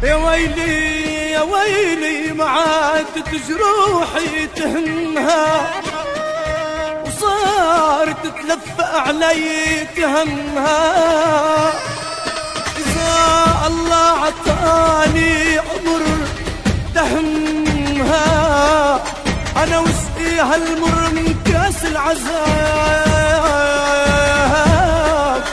يا ويلي يا ويلي ما عادت جروحي تهمها، وصارت تلف علي تهمها. إذا الله عطاني عمر دهمها، أنا وسقيها المر من كاس العذاب.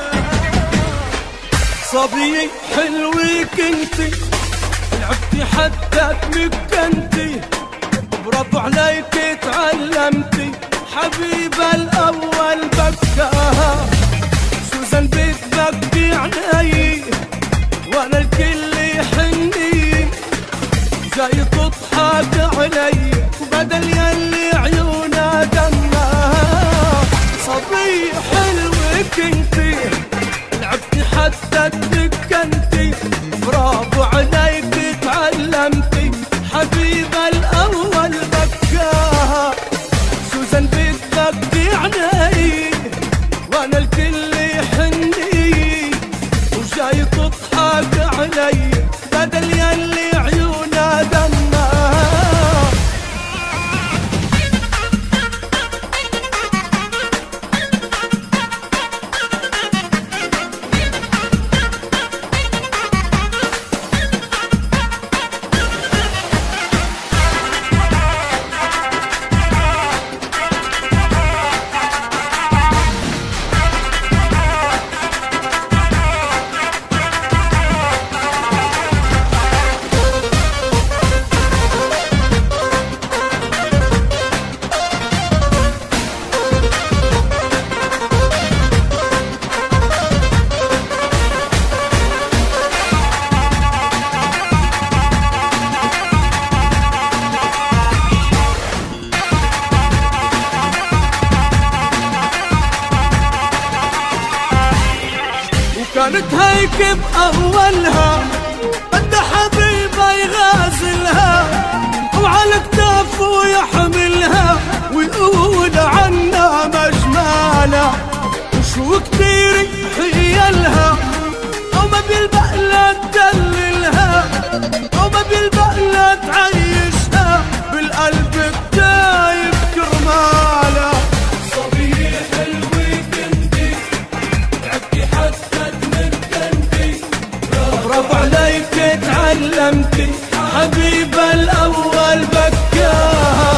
صبية حلوة كنتي، لعبتي حتى تمكنتي، برافو عليك تعلمتي، حبيبة الأول بكاها. سوزان بتبكي عيني وأنا الكل يحني، جاي تضحك علي وبدل يلي عيونها دمها. صبية حلوة كنتي، لعبتي حتى تمكنتي، برافو عليك تعلمتي، حبيبة الأول بكاها. سوزان بتبكي عيني وأنا الكل يحني، وجاي تضحك علي بدل يلي عيونها دمها. كانت هيك بأولها، بدها حبيبة يغازلها وعلى كتافه يحملها ويقول عنا مجمالها. وشو كتير حيلها أو ما بيلبق لا تدللها، أو ما بيلبق لا تعيشها بالقلب التايب كرمالها. صبية حلوة كنتي، لعبتي حتى برافو عليك تعلمتي، حبيبة الأول بكاها.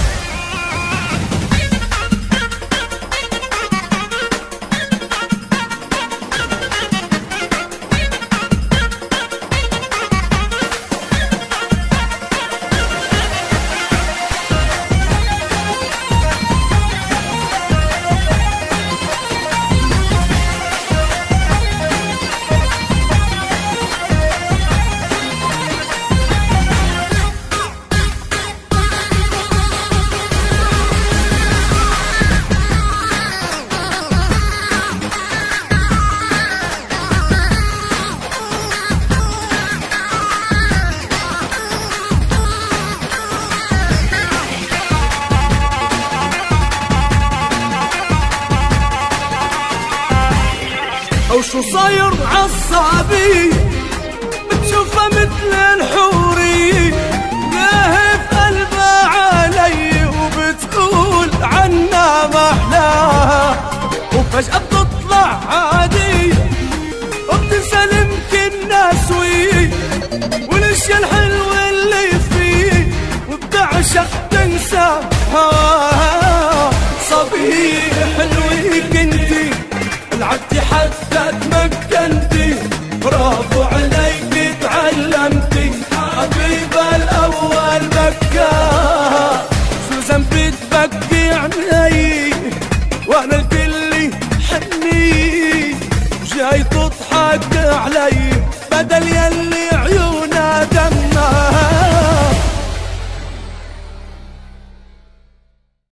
أو شو صاير عالصعبي بتشوفها مثل الحورية، لهف قلبها علي وبتقول عنا محلاها، وفجأة بتطلع عادية وبتنسلم كنا سوية، والاشياء الحلوة اللي فيه وبتعشق تنسى هواها. صبية حلوة كنتي، لعبتي حتى تمكنتي، برافو عليك تعلمتي، حبيبة الأول بكاها. سوزان بتبكي عيني وأنا الكل حني، جاي تضحك علي بدل يلي عيونها